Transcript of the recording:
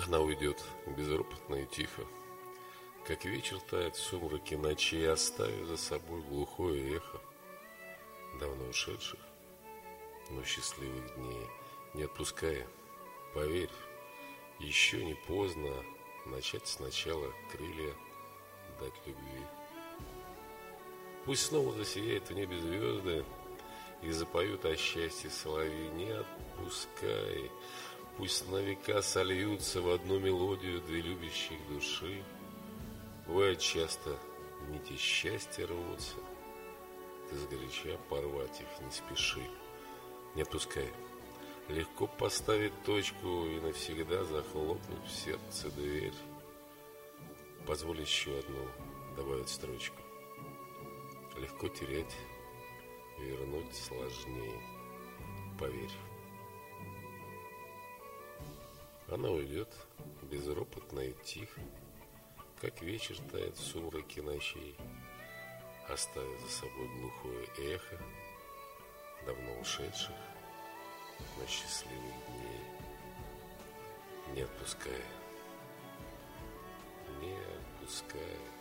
Она уйдет безропотно и тихо, как вечер тает в сумраке ночи, оставив за собой глухое эхо давно ушедших, но счастливых дней. Не отпуская, поверь, еще не поздно начать сначала крылья дать любви. Пусть снова засияют в небе звезды и запоют о счастье соловьи. Не отпускай, пусть на века сольются в одну мелодию две любящих души. Бывает часто нити счастья рвутся, ты сгоряча порвать их не спеши. Не отпускай, легко поставить точку и навсегда захлопнуть в сердце дверь. Позволь еще одну добавить строчку. Легко терять, вернуть сложнее, поверь. Она уйдет безропотно и тихо, как вечер тает в сумраке ночей, оставив за собой глухое эхо давно ушедших, но счастливых дней. Не отпускай, не отпускай.